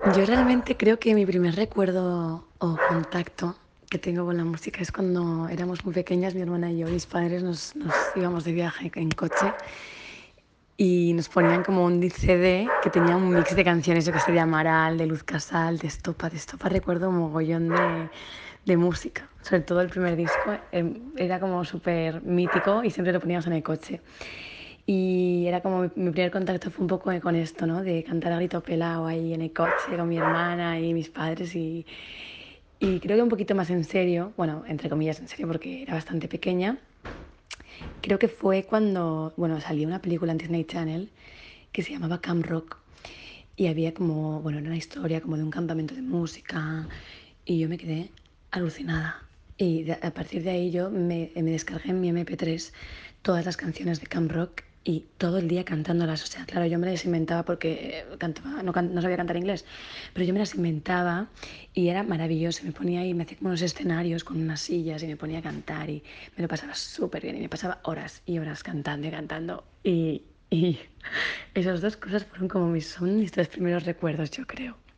Yo realmente creo que mi primer recuerdo o contacto que tengo con la música es cuando éramos muy pequeñas, mi hermana y yo, mis padres nos íbamos de viaje en coche y nos ponían como un CD que tenía un mix de canciones, yo que sé, de Amaral, de Luz Casal, de Estopa. De Estopa recuerdo un mogollón de música, sobre todo el primer disco, era como súper mítico y siempre lo poníamos en el coche. Y era como mi primer contacto fue un poco con esto, ¿no? De cantar a grito pelado ahí en el coche con mi hermana y mis padres y creo que un poquito más en serio, bueno, entre comillas en serio porque era bastante pequeña, creo que fue cuando, bueno, salió una película en Disney Channel que se llamaba Camp Rock y había como, bueno, era una historia como de un campamento de música y yo me quedé alucinada. Y a partir de ahí yo me descargué en mi MP3 todas las canciones de Camp Rock y todo el día cantándolas. O sea, claro, yo me las inventaba porque cantaba, no, no sabía cantar inglés, pero yo me las inventaba y era maravilloso. Me ponía ahí, me hacía como unos escenarios con unas sillas y me ponía a cantar y me lo pasaba súper bien y me pasaba horas y horas cantando y cantando y esas dos cosas fueron como son mis tres primeros recuerdos, yo creo.